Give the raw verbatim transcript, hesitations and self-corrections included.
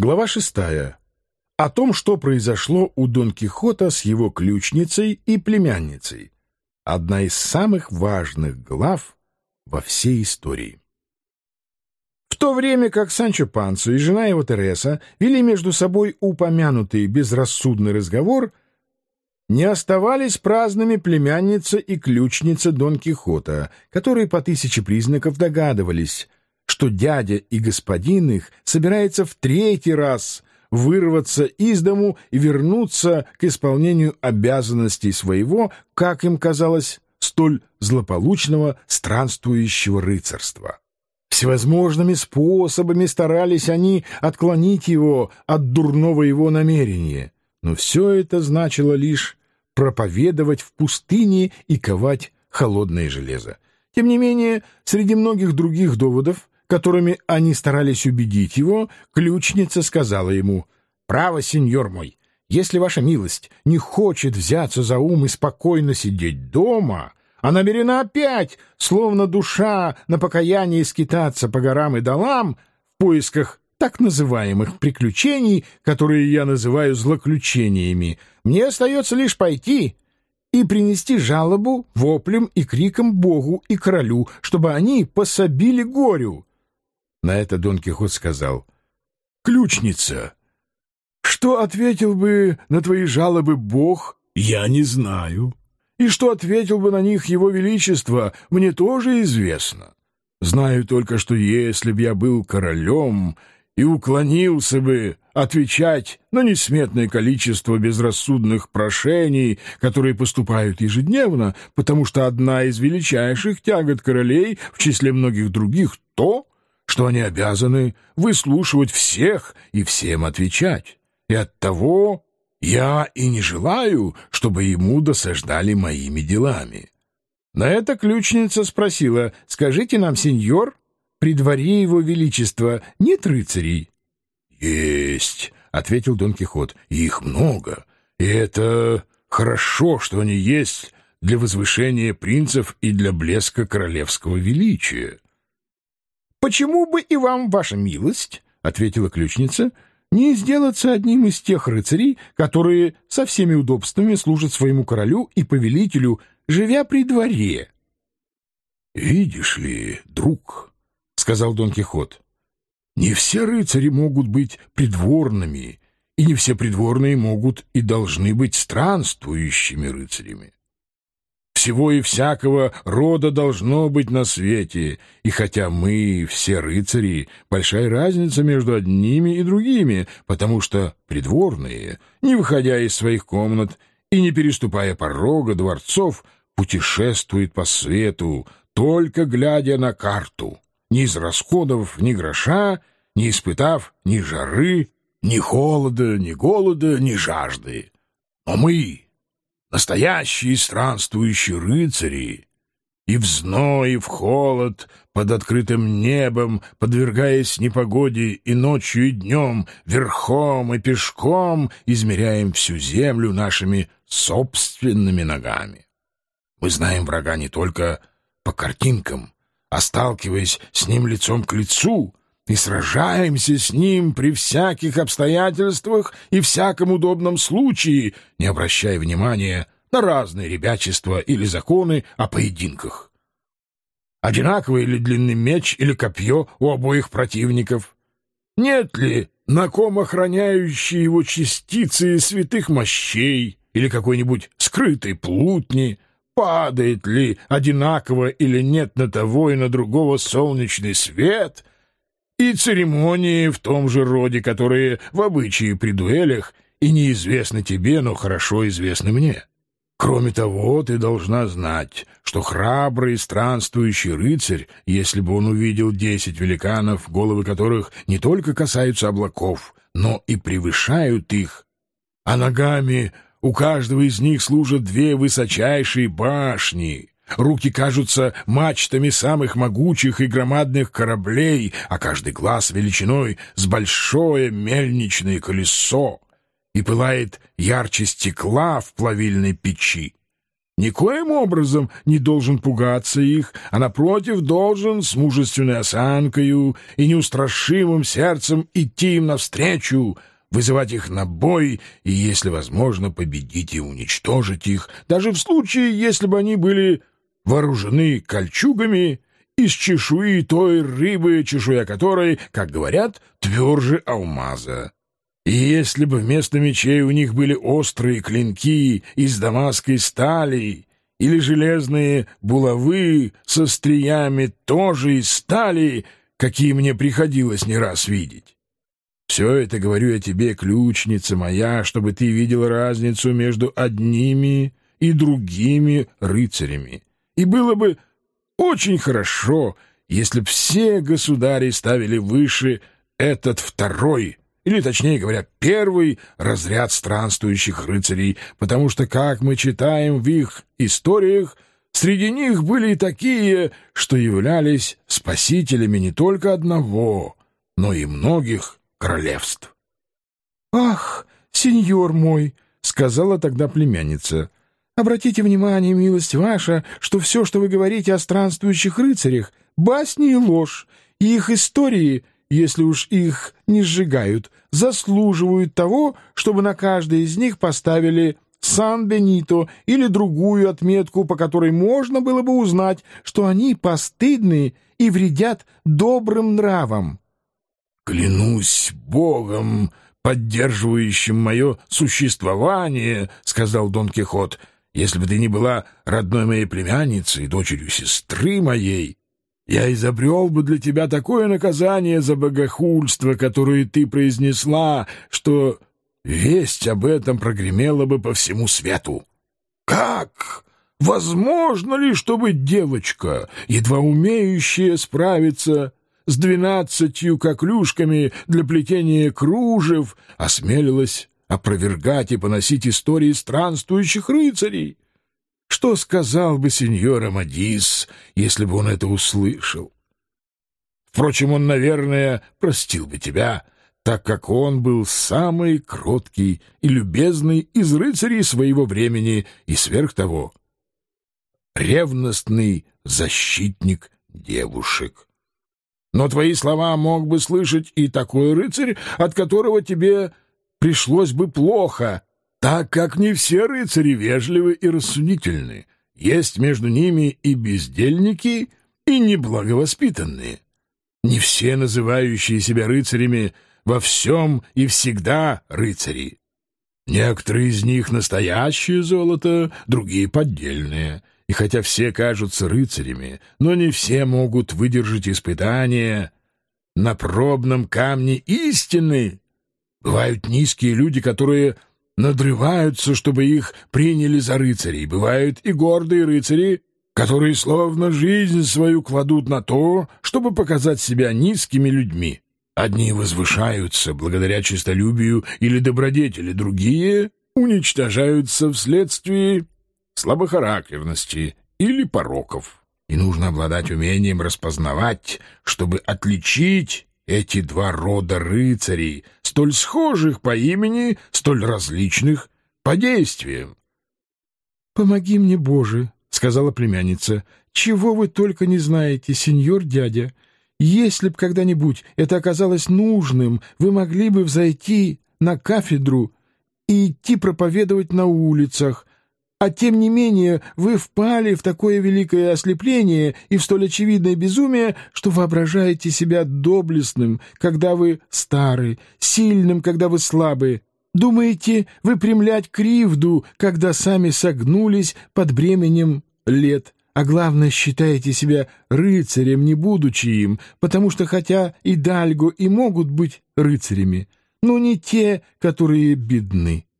Глава шестая. О том, что произошло у Дон Кихота с его ключницей и племянницей. Одна из самых важных глав во всей истории. В то время как Санчо Пансо и жена его Тереса вели между собой упомянутый безрассудный разговор, не оставались праздными племянница и ключница Дон Кихота, которые по тысяче признаков догадывались, что дядя и господин их собирается в третий раз вырваться из дому и вернуться к исполнению обязанностей своего, как им казалось, столь злополучного странствующего рыцарства. Всевозможными способами старались они отклонить его от дурного его намерения, но все это значило лишь проповедовать в пустыне и ковать холодное железо. Тем не менее, среди многих других доводов, которыми они старались убедить его, ключница сказала ему: «Право, сеньор мой, если ваша милость не хочет взяться за ум и спокойно сидеть дома, а намерена опять, словно душа на покаяние, скитаться по горам и долам в поисках так называемых приключений, которые я называю злоключениями, мне остается лишь пойти и принести жалобу воплем и криком Богу и королю, чтобы они пособили горю». На это Дон Кихот сказал: «Ключница, что ответил бы на твои жалобы Бог, я не знаю, и что ответил бы на них Его Величество, мне тоже известно. Знаю только, что если б я был королем и уклонился бы отвечать на несметное количество безрассудных прошений, которые поступают ежедневно, потому что одна из величайших тягот королей, в числе многих других, то, что они обязаны выслушивать всех и всем отвечать. И оттого я и не желаю, чтобы ему досаждали моими делами». На это ключница спросила: «Скажите нам, сеньор, при дворе его величества нет рыцарей?» «Есть», — ответил Дон Кихот, — «их много, и это хорошо, что они есть для возвышения принцев и для блеска королевского величия». «Почему бы и вам, ваша милость, — ответила ключница, — не сделаться одним из тех рыцарей, которые со всеми удобствами служат своему королю и повелителю, живя при дворе?» «Видишь ли, друг, — сказал Дон Кихот, — не все рыцари могут быть придворными, и не все придворные могут и должны быть странствующими рыцарями. Всего и всякого рода должно быть на свете, и хотя мы все рыцари, большая разница между одними и другими, потому что придворные, не выходя из своих комнат и не переступая порога дворцов, путешествуют по свету, только глядя на карту, не израсходовав ни гроша, не испытав ни жары, ни холода, ни голода, ни жажды. Но мы, настоящие странствующие рыцари, и в зной, и в холод, под открытым небом, подвергаясь непогоде и ночью, и днем, верхом и пешком, измеряем всю землю нашими собственными ногами. Мы знаем врага не только по картинкам, а сталкиваясь с ним лицом к лицу, и сражаемся с ним при всяких обстоятельствах и всяком удобном случае, не обращая внимания на разные ребячества или законы о поединках. Одинаковый ли длинный меч или копье у обоих противников? Нет ли на ком охраняющей его частицы святых мощей или какой-нибудь скрытой плутни? Падает ли одинаково или нет на того и на другого солнечный свет? И церемонии в том же роде, которые в обычае при дуэлях и неизвестны тебе, но хорошо известны мне. Кроме того, ты должна знать, что храбрый странствующий рыцарь, если бы он увидел десять великанов, головы которых не только касаются облаков, но и превышают их, а ногами у каждого из них служат две высочайшие башни, руки кажутся мачтами самых могучих и громадных кораблей, а каждый глаз величиной с большое мельничное колесо, и пылает ярче стекла в плавильной печи. никоим образом не должен пугаться их, а, напротив, должен с мужественной осанкою и неустрашимым сердцем идти им навстречу, вызывать их на бой и, если возможно, победить и уничтожить их, даже в случае, если бы они были вооружены кольчугами из чешуи той рыбы, чешуя которой, как говорят, тверже алмаза. И если бы вместо мечей у них были острые клинки из дамасской стали или железные булавы со стриями тоже из стали, какие мне приходилось не раз видеть. Все это говорю я тебе, ключница моя, чтобы ты видела разницу между одними и другими рыцарями. И было бы очень хорошо, если б все государи ставили выше этот второй, или, точнее говоря, первый разряд странствующих рыцарей, потому что, как мы читаем в их историях, среди них были и такие, что являлись спасителями не только одного, но и многих королевств. — Ах, сеньор мой, — сказала тогда племянница, — обратите внимание, милость ваша, что все, что вы говорите о странствующих рыцарях, басни и ложь, и их истории, если уж их не сжигают, заслуживают того, чтобы на каждой из них поставили Сан-Бенито или другую отметку, по которой можно было бы узнать, что они постыдны и вредят добрым нравам. «Клянусь Богом, поддерживающим мое существование, — сказал Дон Кихот, — если бы ты не была родной моей племянницей, дочерью сестры моей, я изобрел бы для тебя такое наказание за богохульство, которое ты произнесла, что весть об этом прогремела бы по всему свету. Как? Возможно ли, чтобы девочка, едва умеющая справиться с двенадцатью коклюшками для плетения кружев, осмелилась опровергать и поносить истории странствующих рыцарей? Что сказал бы сеньор Амадис, если бы он это услышал? Впрочем, он, наверное, простил бы тебя, так как он был самый кроткий и любезный из рыцарей своего времени и, сверх того, ревностный защитник девушек. Но твои слова мог бы слышать и такой рыцарь, от которого тебе пришлось бы плохо, так как не все рыцари вежливы и рассудительны. Есть между ними и бездельники, и неблаговоспитанные. Не все называющие себя рыцарями во всем и всегда рыцари. Некоторые из них настоящее золото, другие поддельные. И хотя все кажутся рыцарями, но не все могут выдержать испытания на пробном камне истины. Бывают низкие люди, которые надрываются, чтобы их приняли за рыцарей. Бывают и гордые рыцари, которые словно жизнь свою кладут на то, чтобы показать себя низкими людьми. Одни возвышаются благодаря честолюбию или добродетели, другие уничтожаются вследствие слабохарактерности или пороков. И нужно обладать умением распознавать, чтобы отличить эти два рода рыцарей, столь схожих по имени, столь различных по действиям. — Помоги мне, Боже, — сказала племянница, — чего вы только не знаете, сеньор дядя. Если б когда-нибудь это оказалось нужным, вы могли бы взойти на кафедру и идти проповедовать на улицах, а тем не менее вы впали в такое великое ослепление и в столь очевидное безумие, что воображаете себя доблестным, когда вы стары, сильным, когда вы слабы. Думаете выпрямлять кривду, когда сами согнулись под бременем лет, а главное, считаете себя рыцарем, не будучи им, потому что хотя и Дальго и могут быть рыцарями, но не те, которые бедны.